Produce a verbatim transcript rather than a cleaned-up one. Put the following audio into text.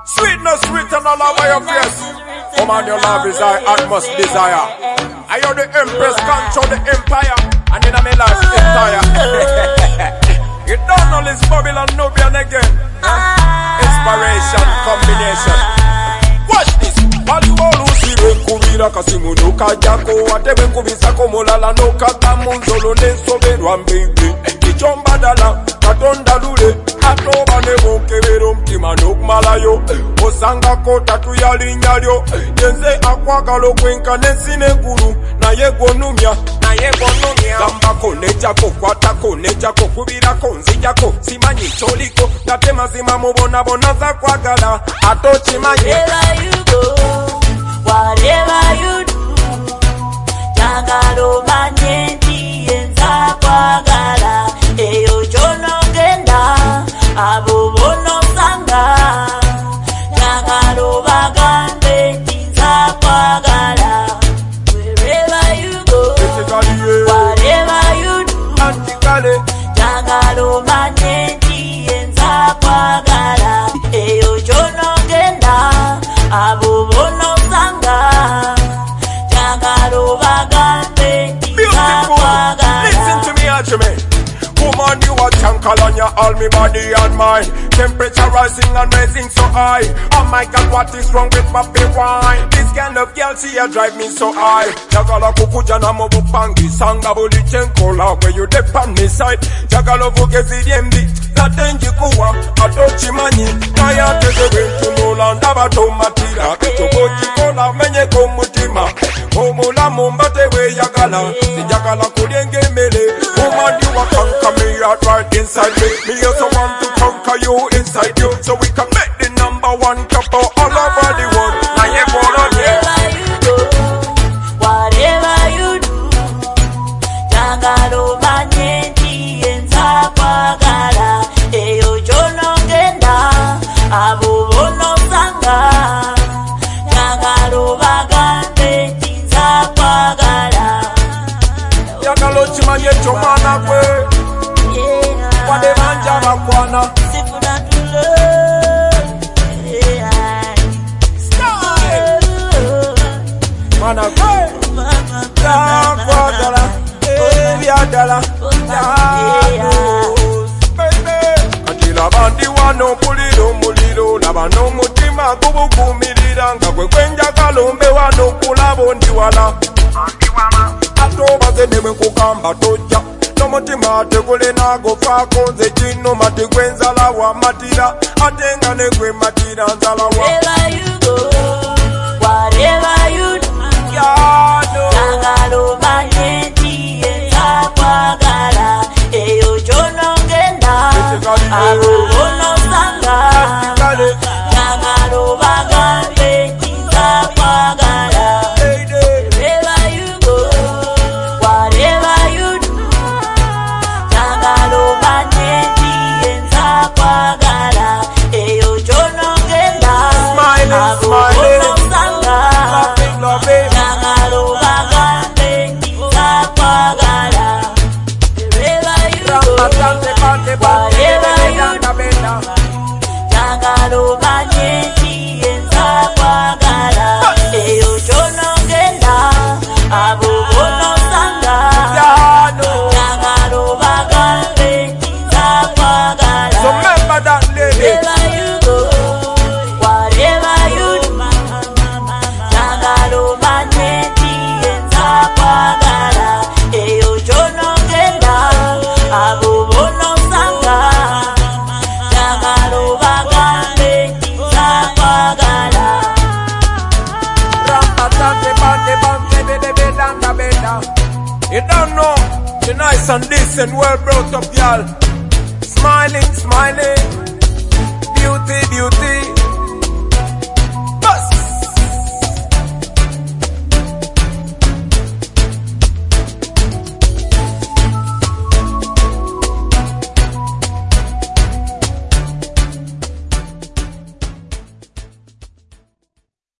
Sweetness written all over your face. Come on, your love is I utmost desire. I hear the empress control the empire, and in my life entire. You don't know this Babylon Nubian again. Huh? Inspiration, combination. Watch this. Walibolu siwe kubira kasimuno kajako watebe kubisa komolala no kakamunzolo nensoberwa mbebe kichomba dala katonda lule atoba nebo kebero mtima nokumalayo osanga kota tuyalinyalyo yenze akwagalo kwenka nesine guru naye gonumya naye gonumya gambako nejako kwatako nejako kubirako nzijako simanyi choliko tate mazima mubona bona za kwagala atochimanyi. Whatever you do, jagalo manyenti enza kwagala eyo jono genda abubono sanga jagalo bagambe tinza kwagala. Wherever you go, whatever you do, jagalo manyenti enza kwagala eyo jono genda abubono. Listen to me, Archie. Woman, you a chankal on your all me body and mind. Temperature rising and rising so high. Oh my God, what is wrong with papi wine? This kind of girl, she a drive me so high. Jagala kukuja na mobu pangi sanga buli chenkola where you dip on me side. Jagala vugezi diembi tatenji kuwa atochi mani. Kaya teze wentu nolanda bato matira. Kitoboji kola menye komutima. Omula mumbate we yagala. Si jagala kulienge mele. Woman, you a conquer me out right inside me. Me also want to conquer you inside you. So we can make the number one couple all over the world. Now you go on here. Whatever you do, jagalo manyenti enza kwagala eyo jono genda abubono sanga jagalo bagambe tinza kwagala. Jagalo chimanye chomana kwe wade manja bakwana sifuna tulo mana kwe ya kwagala ya dala ya atila bandi wano puliro muliro labano mutima kubukumirira nga kwe kwenja kalombe wano kulabo ndiwala atoba zenewe kukamba toja nomutima tegule nago fako nze kino mati gwenzala wa matira atenga negwe matira nzala wa. Wherever you go, whatever you do, jagalo manyenti enza kwagala eyo jono genda abubono sanga jagalo bagambe tinza kwagala. Wherever you go, whatever you do, jagalo manyenti enza kwagala eyo jono genda abubono sanga jagalo bagambe tinza kwagala. Wherever you go, whatever you do, jagalo manyenti enza kwagala eyo jono genda abubono sanga jagalo bagambe tinza kwagala. So remember that lady. Wherever you go, whatever you do, jagalo manyenti enza kwagala eyo jono genda abubono sanga jagalo bagambe tinza kwagala. You don't know, you're nice and decent, well brought up, y'all. Smiling, smiling, beauty, beauty.